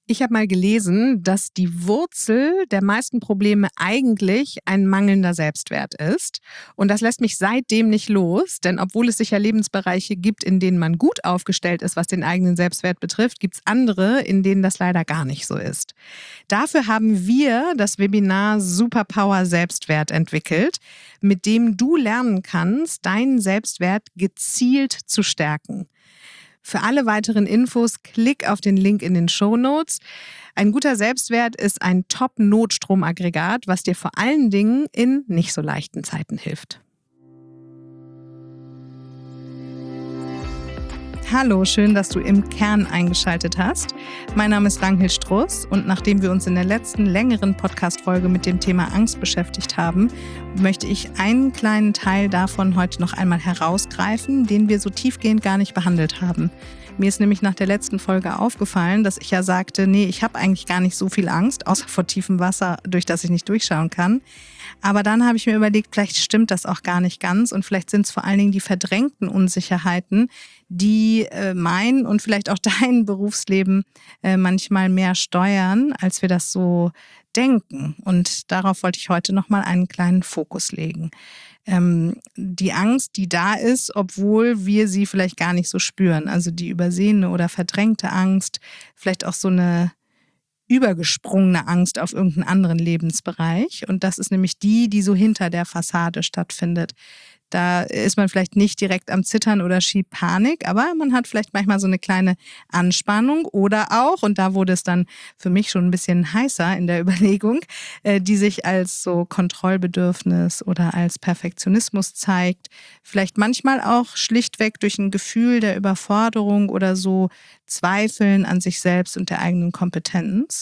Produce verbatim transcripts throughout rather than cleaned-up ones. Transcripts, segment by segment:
Ich habe mal gelesen, dass die Wurzel der meisten Probleme eigentlich ein mangelnder Selbstwert ist. Und das lässt mich seitdem nicht los, denn obwohl es sicher Lebensbereiche gibt, in denen man gut aufgestellt ist, was den eigenen Selbstwert betrifft, gibt es andere, in denen das leider gar nicht so ist. Dafür haben wir das Webinar Superpower Selbstwert entwickelt, mit dem du lernen kannst, deinen Selbstwert gezielt zu stärken. Für alle weiteren Infos klick auf den Link in den Shownotes. Ein guter Selbstwert ist ein Top-Notstromaggregat, was dir vor allen Dingen in nicht so leichten Zeiten hilft. Hallo, schön, dass du im Kern eingeschaltet hast. Mein Name ist Ragnhild Struss und nachdem wir uns in der letzten längeren Podcast-Folge mit dem Thema Angst beschäftigt haben, möchte ich einen kleinen Teil davon heute noch einmal herausgreifen, den wir so tiefgehend gar nicht behandelt haben. Mir ist nämlich nach der letzten Folge aufgefallen, dass ich ja sagte, nee, ich habe eigentlich gar nicht so viel Angst, außer vor tiefem Wasser, durch das ich nicht durchschauen kann. Aber dann habe ich mir überlegt, vielleicht stimmt das auch gar nicht ganz und vielleicht sind es vor allen Dingen die verdrängten Unsicherheiten, die äh, mein und vielleicht auch dein Berufsleben äh, manchmal mehr steuern, als wir das so denken. Und darauf wollte ich heute nochmal einen kleinen Fokus legen. Ähm, die Angst, die da ist, obwohl wir sie vielleicht gar nicht so spüren. Also die übersehene oder verdrängte Angst, vielleicht auch so eine übergesprungene Angst auf irgendeinen anderen Lebensbereich. Und das ist nämlich die, die so hinter der Fassade stattfindet. Da ist man vielleicht nicht direkt am Zittern oder schiebt Panik, aber man hat vielleicht manchmal so eine kleine Anspannung oder auch, und da wurde es dann für mich schon ein bisschen heißer in der Überlegung, die sich als so Kontrollbedürfnis oder als Perfektionismus zeigt. Vielleicht manchmal auch schlichtweg durch ein Gefühl der Überforderung oder so Zweifeln an sich selbst und der eigenen Kompetenz.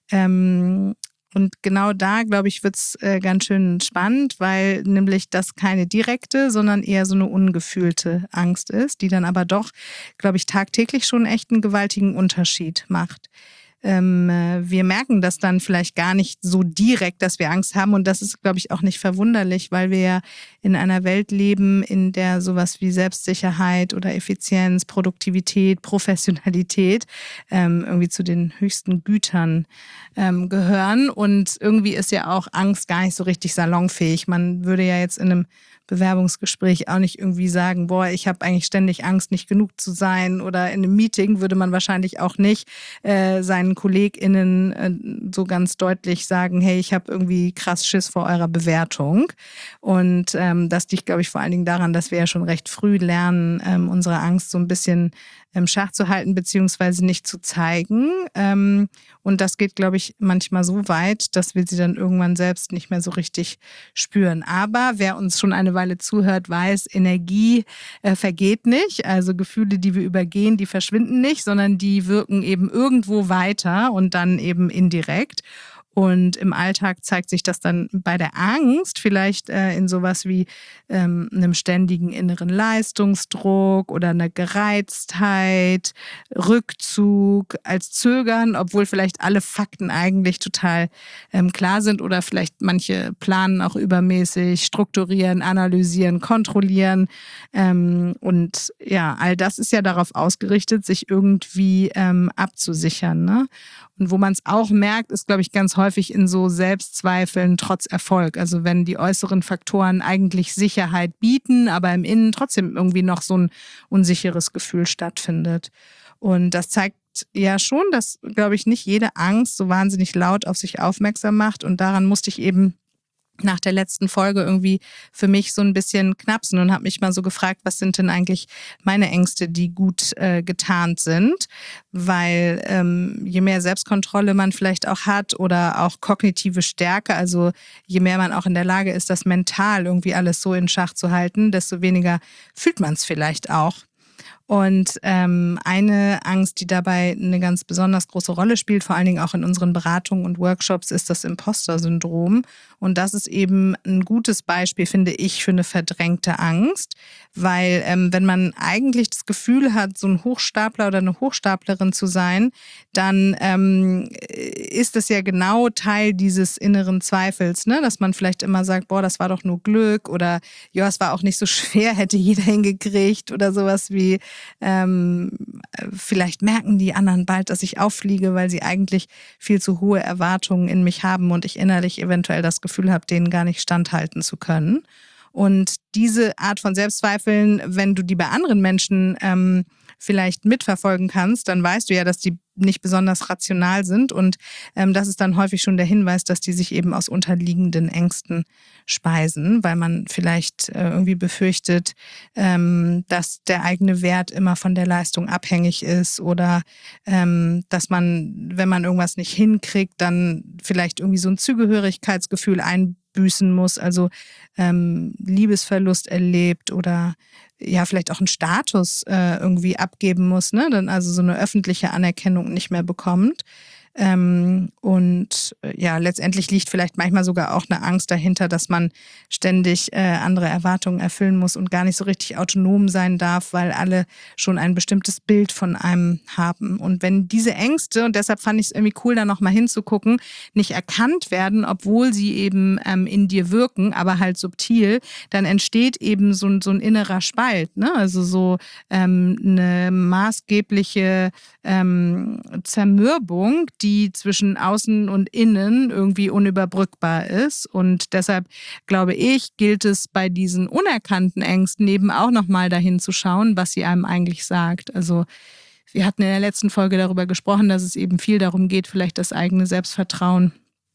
Ähm, Und genau da, glaube ich, wird es äh, ganz schön spannend, weil nämlich das keine direkte, sondern eher so eine ungefühlte Angst ist, die dann aber doch, glaube ich, tagtäglich schon echt einen gewaltigen Unterschied macht. Ähm, äh, wir merken das dann vielleicht gar nicht so direkt, dass wir Angst haben. Und das ist, glaube ich, auch nicht verwunderlich, weil wir ja in einer Welt leben, in der sowas wie Selbstsicherheit oder Effizienz, Produktivität, Professionalität ähm, irgendwie zu den höchsten Gütern ähm, gehören. Und irgendwie ist ja auch Angst gar nicht so richtig salonfähig. Man würde ja jetzt in einem Bewerbungsgespräch auch nicht irgendwie sagen, boah, ich habe eigentlich ständig Angst, nicht genug zu sein. Oder in einem Meeting würde man wahrscheinlich auch nicht äh, seinen KollegInnen äh, so ganz deutlich sagen, hey, ich habe irgendwie krass Schiss vor eurer Bewertung. Und ähm, das liegt, glaube ich, vor allen Dingen daran, dass wir ja schon recht früh lernen, ähm, unsere Angst so ein bisschen im Schach zu halten, beziehungsweise nicht zu zeigen. Ähm, und das geht, glaube ich, manchmal so weit, dass wir sie dann irgendwann selbst nicht mehr so richtig spüren. Aber wer uns schon eine Weile zuhört, weiß, Energie äh, vergeht nicht. Also Gefühle, die wir übergehen, die verschwinden nicht, sondern die wirken eben irgendwo weiter und dann eben indirekt. Und im Alltag zeigt sich das dann bei der Angst vielleicht äh, in sowas wie ähm, einem ständigen inneren Leistungsdruck oder einer Gereiztheit, Rückzug, als Zögern, obwohl vielleicht alle Fakten eigentlich total ähm, klar sind oder vielleicht manche planen auch übermäßig, strukturieren, analysieren, kontrollieren. Ähm, und ja, all das ist ja darauf ausgerichtet, sich irgendwie ähm, abzusichern, ne? Und wo man es auch merkt, ist, glaube ich, ganz häufig in so Selbstzweifeln trotz Erfolg. Also wenn die äußeren Faktoren eigentlich Sicherheit bieten, aber im Innen trotzdem irgendwie noch so ein unsicheres Gefühl stattfindet. Und das zeigt ja schon, dass, glaube ich, nicht jede Angst so wahnsinnig laut auf sich aufmerksam macht. Und daran musste ich eben nach der letzten Folge irgendwie für mich so ein bisschen knapsen und habe mich mal so gefragt, was sind denn eigentlich meine Ängste, die gut äh, getarnt sind, weil ähm, je mehr Selbstkontrolle man vielleicht auch hat oder auch kognitive Stärke, also je mehr man auch in der Lage ist, das mental irgendwie alles so in Schach zu halten, desto weniger fühlt man es vielleicht auch. Und ähm, eine Angst, die dabei eine ganz besonders große Rolle spielt, vor allen Dingen auch in unseren Beratungen und Workshops, ist das Imposter-Syndrom. Und das ist eben ein gutes Beispiel, finde ich, für eine verdrängte Angst. Weil ähm, wenn man eigentlich das Gefühl hat, so ein Hochstapler oder eine Hochstaplerin zu sein, dann ähm, ist das ja genau Teil dieses inneren Zweifels, ne? Dass man vielleicht immer sagt, boah, das war doch nur Glück oder ja, es war auch nicht so schwer, hätte jeder hingekriegt oder sowas wie Ähm, vielleicht merken die anderen bald, dass ich auffliege, weil sie eigentlich viel zu hohe Erwartungen in mich haben und ich innerlich eventuell das Gefühl habe, denen gar nicht standhalten zu können. Und diese Art von Selbstzweifeln, wenn du die bei anderen Menschen ähm, vielleicht mitverfolgen kannst, dann weißt du ja, dass die nicht besonders rational sind. Und ähm, das ist dann häufig schon der Hinweis, dass die sich eben aus unterliegenden Ängsten speisen, weil man vielleicht äh, irgendwie befürchtet, ähm, dass der eigene Wert immer von der Leistung abhängig ist oder ähm, dass man, wenn man irgendwas nicht hinkriegt, dann vielleicht irgendwie so ein Zugehörigkeitsgefühl einbüßen muss, also ähm, Liebesverlust erlebt oder ja vielleicht auch einen Status äh, irgendwie abgeben muss, ne? Dann also so eine öffentliche Anerkennung nicht mehr bekommt. Ähm, und äh, ja, letztendlich liegt vielleicht manchmal sogar auch eine Angst dahinter, dass man ständig äh, andere Erwartungen erfüllen muss und gar nicht so richtig autonom sein darf, weil alle schon ein bestimmtes Bild von einem haben. Und wenn diese Ängste, und deshalb fand ich es irgendwie cool, da nochmal hinzugucken, nicht erkannt werden, obwohl sie eben ähm, in dir wirken, aber halt subtil, dann entsteht eben so, ein- so ein innerer Spalt, ne? Also so ähm, eine maßgebliche ähm, Zermürbung, die die zwischen außen und innen irgendwie unüberbrückbar ist. Und deshalb glaube ich, gilt es bei diesen unerkannten Ängsten eben auch nochmal dahin zu schauen, was sie einem eigentlich sagt. Also wir hatten in der letzten Folge darüber gesprochen, dass es eben viel darum geht, vielleicht das eigene Selbstvertrauen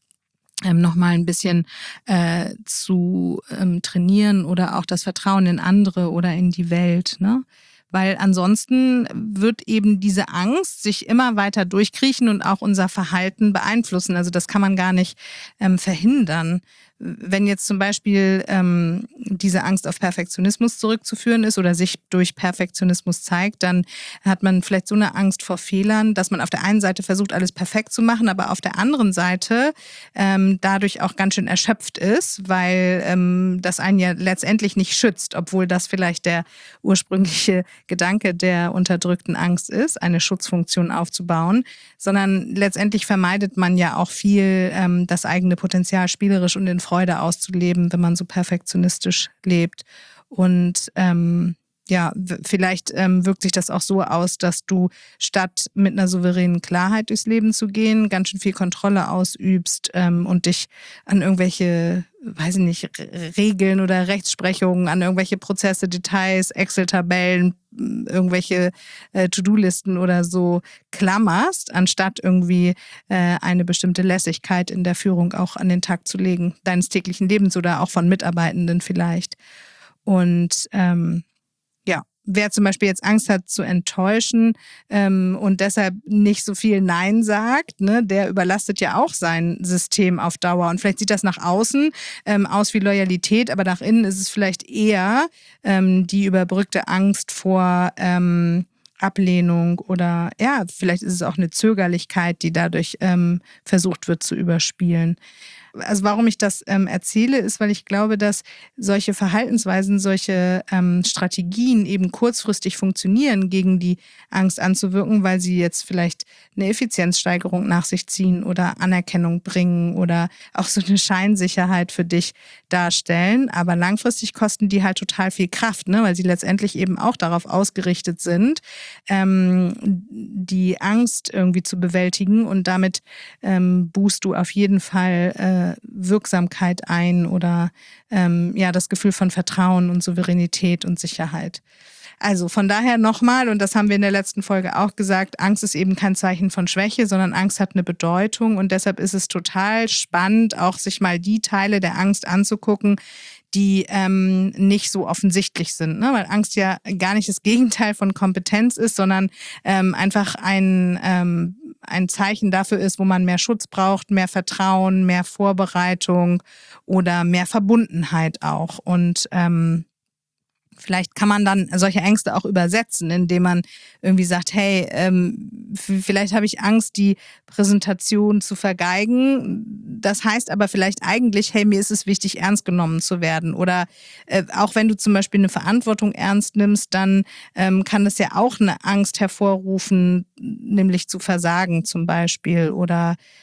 ähm, nochmal ein bisschen äh, zu ähm, trainieren oder auch das Vertrauen in andere oder in die Welt, ne? Weil ansonsten wird eben diese Angst sich immer weiter durchkriechen und auch unser Verhalten beeinflussen. Also das kann man gar nicht ähm, verhindern. Wenn jetzt zum Beispiel ähm, diese Angst auf Perfektionismus zurückzuführen ist oder sich durch Perfektionismus zeigt, dann hat man vielleicht so eine Angst vor Fehlern, dass man auf der einen Seite versucht, alles perfekt zu machen, aber auf der anderen Seite ähm, dadurch auch ganz schön erschöpft ist, weil ähm, das einen ja letztendlich nicht schützt, obwohl das vielleicht der ursprüngliche Gedanke der unterdrückten Angst ist, eine Schutzfunktion aufzubauen, sondern letztendlich vermeidet man ja auch viel, ähm, das eigene Potenzial spielerisch und in Freude auszuleben, wenn man so perfektionistisch lebt. Und ähm, ja, w- vielleicht ähm, wirkt sich das auch so aus, dass du statt mit einer souveränen Klarheit durchs Leben zu gehen, ganz schön viel Kontrolle ausübst ähm, und dich an irgendwelche, weiß ich nicht, R- Regeln oder Rechtsprechungen, an irgendwelche Prozesse, Details, Excel-Tabellen, m, irgendwelche äh, To-Do-Listen oder so klammerst, anstatt irgendwie äh, eine bestimmte Lässigkeit in der Führung auch an den Tag zu legen, deines täglichen Lebens oder auch von Mitarbeitenden vielleicht. Und ähm, ja, wer zum Beispiel jetzt Angst hat zu enttäuschen ähm, und deshalb nicht so viel Nein sagt, ne, der überlastet ja auch sein System auf Dauer. Und vielleicht sieht das nach außen ähm, aus wie Loyalität, aber nach innen ist es vielleicht eher ähm, die überbrückte Angst vor ähm, Ablehnung oder ja, vielleicht ist es auch eine Zögerlichkeit, die dadurch ähm, versucht wird zu überspielen. Also warum ich das ähm, erzähle, ist, weil ich glaube, dass solche Verhaltensweisen, solche ähm, Strategien eben kurzfristig funktionieren, gegen die Angst anzuwirken, weil sie jetzt vielleicht eine Effizienzsteigerung nach sich ziehen oder Anerkennung bringen oder auch so eine Scheinsicherheit für dich darstellen. Aber langfristig kosten die halt total viel Kraft, ne? Weil sie letztendlich eben auch darauf ausgerichtet sind, ähm, die Angst irgendwie zu bewältigen und damit ähm, buchst du auf jeden Fall äh, Wirksamkeit ein oder ähm, ja das Gefühl von Vertrauen und Souveränität und Sicherheit. Also von daher nochmal, und das haben wir in der letzten Folge auch gesagt, Angst ist eben kein Zeichen von Schwäche, sondern Angst hat eine Bedeutung und deshalb ist es total spannend, auch sich mal die Teile der Angst anzugucken, die ähm, nicht so offensichtlich sind, ne? Weil Angst ja gar nicht das Gegenteil von Kompetenz ist, sondern ähm, einfach ein, ähm, ein Zeichen dafür ist, wo man mehr Schutz braucht, mehr Vertrauen, mehr Vorbereitung oder mehr Verbundenheit auch. Und ähm, vielleicht kann man dann solche Ängste auch übersetzen, indem man irgendwie sagt, hey, ähm, f- vielleicht habe ich Angst, die Präsentation zu vergeigen. Das heißt aber vielleicht eigentlich, hey, mir ist es wichtig, ernst genommen zu werden. Oder äh, auch wenn du zum Beispiel eine Verantwortung ernst nimmst, dann ähm, kann das ja auch eine Angst hervorrufen, nämlich zu versagen zum Beispiel. Oder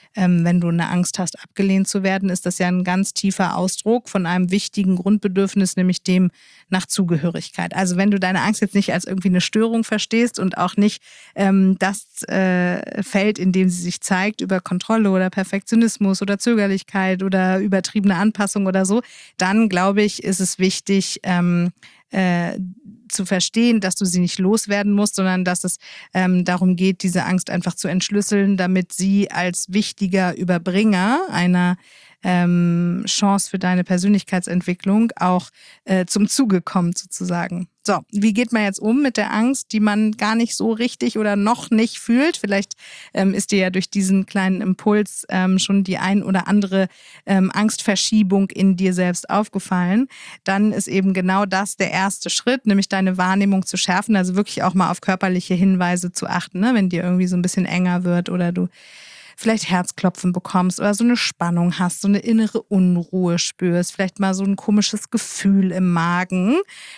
ähm, wenn du eine Angst hast, abgelehnt zu werden, ist das ja ein ganz tiefer Ausdruck von einem wichtigen Grundbedürfnis, nämlich dem nach Zugehörigkeit. Also wenn du deine Angst jetzt nicht als irgendwie eine Störung verstehst und auch nicht ähm, das äh, Feld, in dem sie sich zeigt, über Kontrolle oder Perfektionismus oder Zögerlichkeit oder übertriebene Anpassung oder so, dann glaube ich, ist es wichtig, ähm, äh, zu verstehen, dass du sie nicht loswerden musst, sondern dass es ähm, darum geht, diese Angst einfach zu entschlüsseln, damit sie als wichtiger Überbringer einer ähm, Chance für deine Persönlichkeitsentwicklung auch äh, zum Zuge kommt sozusagen. So, wie geht man jetzt um mit der Angst, die man gar nicht so richtig oder noch nicht fühlt? Vielleicht ähm, ist dir ja durch diesen kleinen Impuls ähm, schon die ein oder andere ähm, Angstverschiebung in dir selbst aufgefallen. Dann ist eben genau das der erste Schritt, nämlich deine Wahrnehmung zu schärfen, also wirklich auch mal auf körperliche Hinweise zu achten, ne? Wenn dir irgendwie so ein bisschen enger wird oder du vielleicht Herzklopfen bekommst oder so eine Spannung hast, so eine innere Unruhe spürst, vielleicht mal so ein komisches Gefühl im Magen,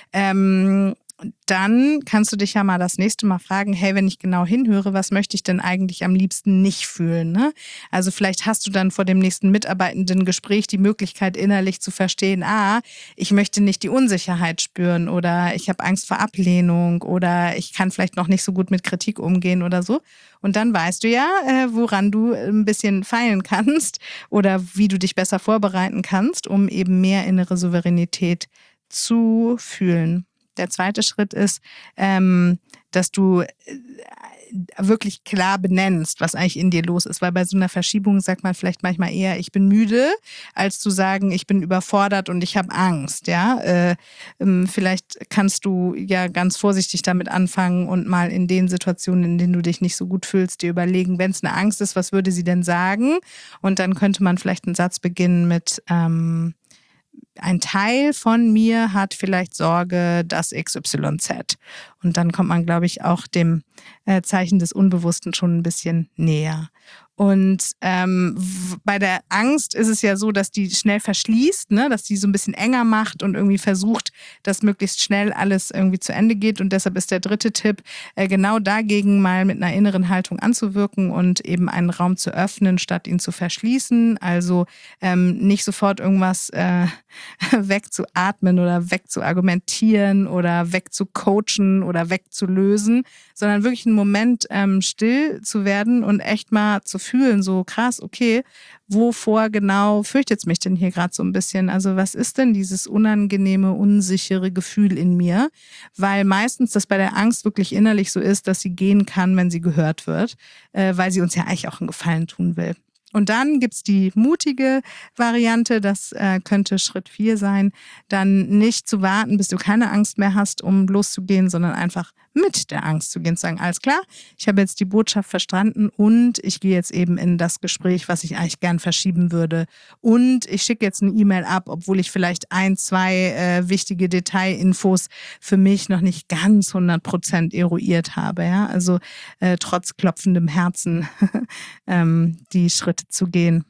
ähm, dann kannst du dich ja mal das nächste Mal fragen, hey, wenn ich genau hinhöre, was möchte ich denn eigentlich am liebsten nicht fühlen? Ne? Also vielleicht hast du dann vor dem nächsten mitarbeitenden Gespräch die Möglichkeit, innerlich zu verstehen, ah, ich möchte nicht die Unsicherheit spüren oder ich habe Angst vor Ablehnung oder ich kann vielleicht noch nicht so gut mit Kritik umgehen oder so. Und dann weißt du ja, äh, woran du ein bisschen feilen kannst oder wie du dich besser vorbereiten kannst, um eben mehr innere Souveränität zu fühlen. Der zweite Schritt ist, ähm, dass du wirklich klar benennst, was eigentlich in dir los ist. Weil bei so einer Verschiebung sagt man vielleicht manchmal eher, ich bin müde, als zu sagen, ich bin überfordert und ich habe Angst. Ja, äh, ähm, vielleicht kannst du ja ganz vorsichtig damit anfangen und mal in den Situationen, in denen du dich nicht so gut fühlst, dir überlegen, wenn es eine Angst ist, was würde sie denn sagen? Und dann könnte man vielleicht einen Satz beginnen mit ähm, ein Teil von mir hat vielleicht Sorge, dass X Y Z. Und dann kommt man, glaube ich, auch dem äh, Zeichen des Unbewussten schon ein bisschen näher. Und ähm, w- bei der Angst ist es ja so, dass die schnell verschließt, ne? Dass die so ein bisschen enger macht und irgendwie versucht, dass möglichst schnell alles irgendwie zu Ende geht. Und deshalb ist der dritte Tipp, äh, genau dagegen mal mit einer inneren Haltung anzuwirken und eben einen Raum zu öffnen, statt ihn zu verschließen. Also ähm, nicht sofort irgendwas äh, wegzuatmen oder wegzuargumentieren oder wegzucoachen oder wegzulösen, sondern wirklich einen Moment ähm, still zu werden und echt mal zu fühlen, so krass, okay, wovor genau fürchtet es mich denn hier gerade so ein bisschen? Also was ist denn dieses unangenehme, unsichere Gefühl in mir? Weil meistens das bei der Angst wirklich innerlich so ist, dass sie gehen kann, wenn sie gehört wird, äh, weil sie uns ja eigentlich auch einen Gefallen tun will. Und dann gibt's die mutige Variante, das äh, könnte Schritt vier sein, dann nicht zu warten, bis du keine Angst mehr hast, um loszugehen, sondern einfach mit der Angst zu gehen, zu sagen, alles klar, ich habe jetzt die Botschaft verstanden und ich gehe jetzt eben in das Gespräch, was ich eigentlich gern verschieben würde. Und ich schicke jetzt eine E-Mail ab, obwohl ich vielleicht ein, zwei äh, wichtige Detailinfos für mich noch nicht ganz hundert Prozent eruiert habe. Ja? Also äh, trotz klopfendem Herzen ähm, die Schritte zu gehen.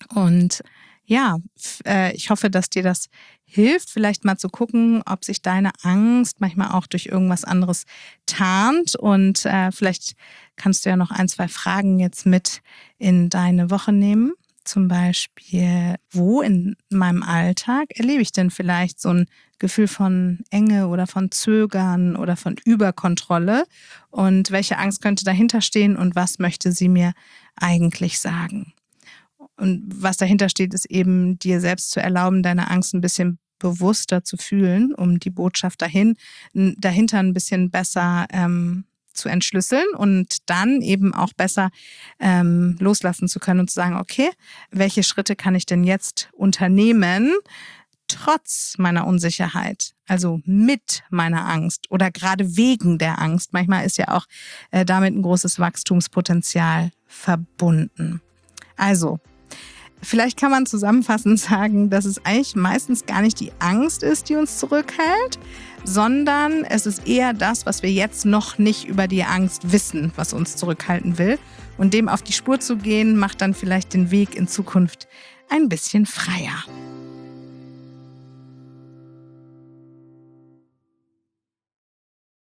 Und ja, f- äh, ich hoffe, dass dir das hilft, vielleicht mal zu gucken, ob sich deine Angst manchmal auch durch irgendwas anderes tarnt. Und äh, vielleicht kannst du ja noch ein, zwei Fragen jetzt mit in deine Woche nehmen. Zum Beispiel, wo in meinem Alltag erlebe ich denn vielleicht so ein Gefühl von Enge oder von Zögern oder von Überkontrolle? Und welche Angst könnte dahinter stehen und was möchte sie mir eigentlich sagen? Und was dahinter steht, ist eben dir selbst zu erlauben, deine Angst ein bisschen bewusster zu fühlen, um die Botschaft dahin, dahinter ein bisschen besser ähm, zu entschlüsseln und dann eben auch besser ähm, loslassen zu können und zu sagen, okay, welche Schritte kann ich denn jetzt unternehmen, trotz meiner Unsicherheit, also mit meiner Angst oder gerade wegen der Angst. Manchmal ist ja auch äh, damit ein großes Wachstumspotenzial verbunden. Also, vielleicht kann man zusammenfassend sagen, dass es eigentlich meistens gar nicht die Angst ist, die uns zurückhält, sondern es ist eher das, was wir jetzt noch nicht über die Angst wissen, was uns zurückhalten will. Und dem auf die Spur zu gehen, macht dann vielleicht den Weg in Zukunft ein bisschen freier.